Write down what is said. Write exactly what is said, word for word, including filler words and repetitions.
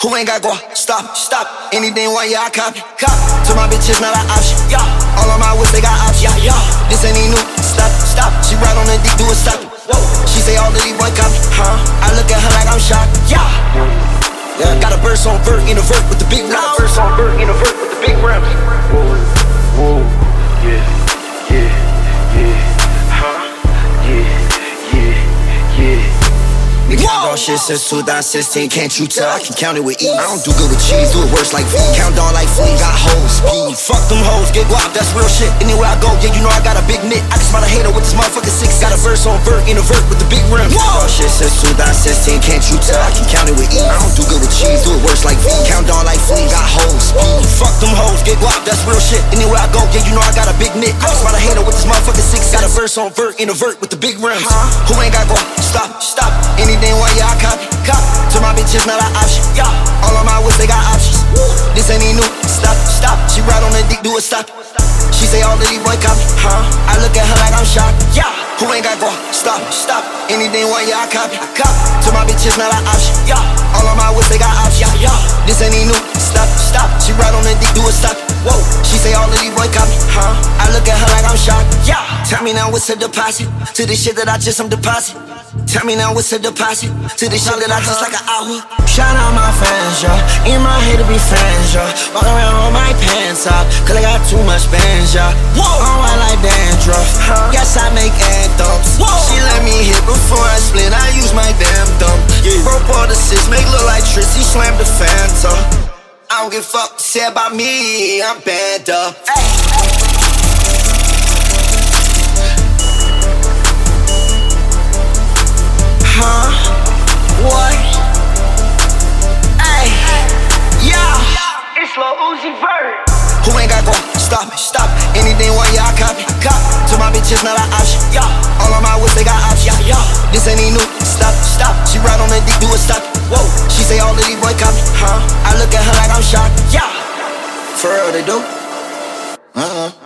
Who ain't got go? Stop, stop. Anything why yeah, I copy, cop. To my bitches, not an option. Yeah. All of my whips, they got options. Yeah, yeah. This ain't even new. Stop, stop. She ride on the dick, do a stop. Whoa. She say all of these boy copy. Huh? I look at her like I'm shocked. Yeah. Yeah. Got a burst on vert in a vert with the big rims. Got a burst on vert in a vert with the big rims. Whoa, whoa, yeah, yeah, yeah, huh? Yeah, yeah, yeah. We count on shit since two thousand sixteen, can't you tell? I can count it with ease. I don't do good with cheese, do it worse like V. Count on like fleas, got hoes, speed. Fuck them hoes, get guap, that's real shit. Anywhere I go, yeah, you know I got a big knit. I can spot a hater with this motherfucking six. Got a verse on vert in a vert with the big rims. Count on shit since two thousand sixteen, can't you tell? I can count it with ease. I don't do good with cheese, do it worse like V. Count on like fleas, got hoes, speed. Fuck them hoes, get guap, that's real shit. Anywhere I go, yeah, you know I got a big knit. I can spot a hater with this motherfucking six. Got a verse on vert in a vert with the big rims. Who ain't got guap? Stop, stop. Anything why yeah, I copy, cop. To my bitches, not an option. Yeah. All of my whips, they got options. This ain't even new. Stop, stop. She ride on the dick, do a stop. She say all of these boy copy. Huh? I look at her like I'm shocked. Yeah. Who ain't got go? Stop, stop. Anything one, yeah, I copy, I cop. To my bitches, not an option. Yeah. All of my whips, they got options. Yeah, yeah. This ain't even new. Stop, stop. She ride on the dick, do a stop. Whoa. She say all of these boy copy. Huh? I look at her like I'm shocked. Yeah. Tell me now what's a deposit to this shit that I just some deposit. Tell me now what's a deposit to this shit that I just like an hour. Shout out my fans, y'all. In my head to be fans, y'all. Walk around with my pants off, cause I got too much bands, y'all. Whoa, I'm white like dandruff. Huh? Yes, I make anthems. Whoa. She let me hit before I split. I use my damn thumb. Yeah. Broke all the sis, make look like Tris. He slammed the Phantom. I don't give a fuck say about me. I'm banned up. Hey. Huh? What? Ay, yeah. It's Lil Uzi Vert. Who ain't got go? Stop, stop. Anything one, yeah, I copy, cop. To my bitches, not an option. Yeah. All of my whips, they got options. Yeah, yeah. This ain't even new. Stop, stop. She ride on the dick, do a stop. Whoa. She say all of these boy copy. Huh? I look at her like I'm shocked. Yeah. For real, they do. Uh-uh.